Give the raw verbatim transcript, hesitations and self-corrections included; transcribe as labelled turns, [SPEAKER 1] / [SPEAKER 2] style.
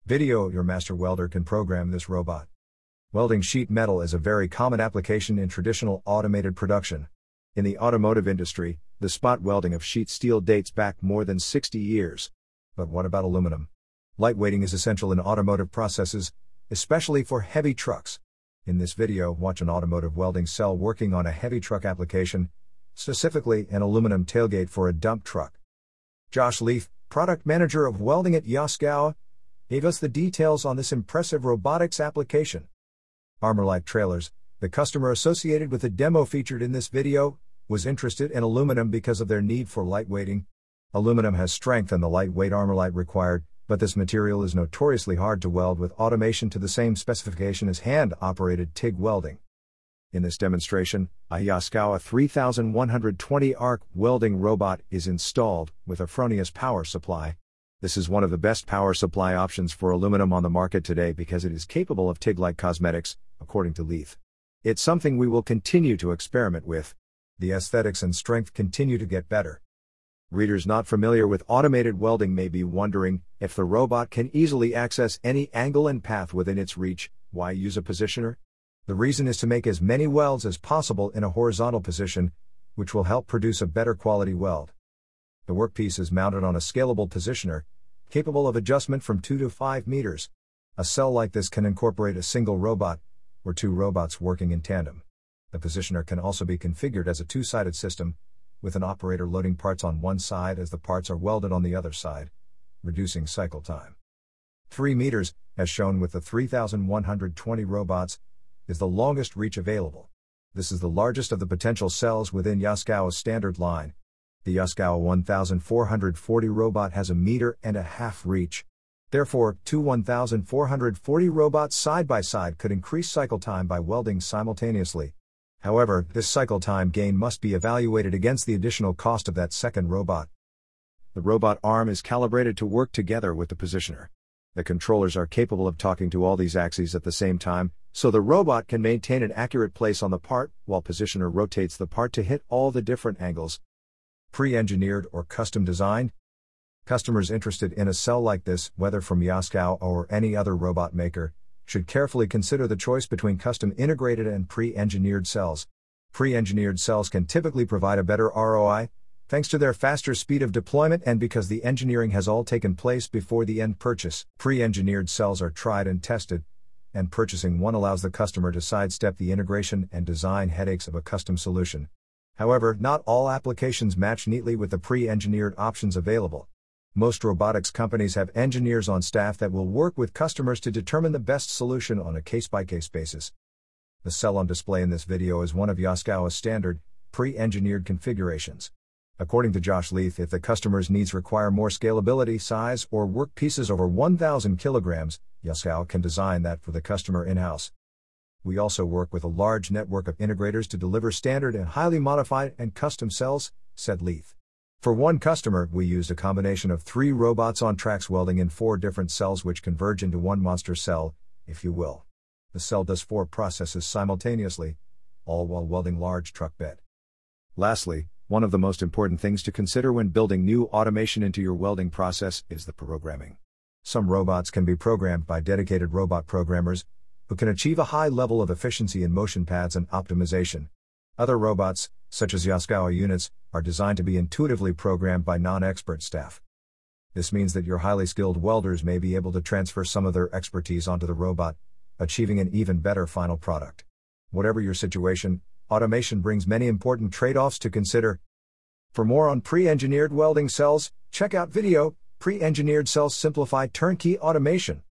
[SPEAKER 1] Video. Your master welder can program this robot. Welding sheet metal is a very common application in traditional automated production. In the automotive industry, the spot welding of sheet steel dates back more than sixty years. But what about aluminum? Lightweighting is essential in automotive processes, especially for heavy trucks. In this video, watch an automotive welding cell working on a heavy truck application, specifically an aluminum tailgate for a dump truck. Josh Leith, product manager of welding at Yaskawa, gave us the details on this impressive robotics application. Armorlite Trailers, the customer associated with the demo featured in this video, was interested in aluminum because of their need for lightweighting. Aluminum has strength and the lightweight Armorlite required, but this material is notoriously hard to weld with automation to the same specification as hand-operated TIG welding. In this demonstration, a Yaskawa three thousand one hundred twenty arc welding robot is installed with a Fronius power supply. This is one of the best power supply options for aluminum on the market today because it is capable of TIG-like cosmetics, according to Leith. It's something we will continue to experiment with. The aesthetics and strength continue to get better. Readers not familiar with automated welding may be wondering, if the robot can easily access any angle and path within its reach, why use a positioner? The reason is to make as many welds as possible in a horizontal position, which will help produce a better quality weld. The workpiece is mounted on a scalable positioner, capable of adjustment from two to five meters. A cell like this can incorporate a single robot, or two robots working in tandem. The positioner can also be configured as a two-sided system, with an operator loading parts on one side as the parts are welded on the other side, reducing cycle time. three meters, as shown with the three thousand one hundred twenty robots, is the longest reach available. This is the largest of the potential cells within Yaskawa's standard line. The Yaskawa one thousand four hundred forty robot has a meter and a half reach. Therefore, two one thousand four hundred forty robots side by side could increase cycle time by welding simultaneously. However, this cycle time gain must be evaluated against the additional cost of that second robot. The robot arm is calibrated to work together with the positioner. The controllers are capable of talking to all these axes at the same time, so the robot can maintain an accurate place on the part, while positioner rotates the part to hit all the different angles. Pre-engineered or custom designed? Customers interested in a cell like this, whether from Yaskawa or any other robot maker, should carefully consider the choice between custom integrated and pre-engineered cells. Pre-engineered cells can typically provide a better R O I, thanks to their faster speed of deployment and because the engineering has all taken place before the end purchase. Pre-engineered cells are tried and tested, and purchasing one allows the customer to sidestep the integration and design headaches of a custom solution. However, not all applications match neatly with the pre-engineered options available. Most robotics companies have engineers on staff that will work with customers to determine the best solution on a case-by-case basis. The cell on display in this video is one of Yaskawa's standard, pre-engineered configurations. According to Josh Leith, if the customer's needs require more scalability, size, or work pieces over one thousand kilograms, Yaskawa can design that for the customer in-house. We also work with a large network of integrators to deliver standard and highly modified and custom cells, said Leith. For one customer, we used a combination of three robots on tracks welding in four different cells which converge into one monster cell, if you will. The cell does four processes simultaneously, all while welding large truck bed. Lastly, one of the most important things to consider when building new automation into your welding process is the programming. Some robots can be programmed by dedicated robot programmers, who can achieve a high level of efficiency in motion paths and optimization. Other robots, such as Yaskawa units, are designed to be intuitively programmed by non-expert staff. This means that your highly skilled welders may be able to transfer some of their expertise onto the robot, achieving an even better final product. Whatever your situation, automation brings many important trade-offs to consider. For more on pre-engineered welding cells, check out video, Pre-Engineered Cells Simplified Turnkey Automation.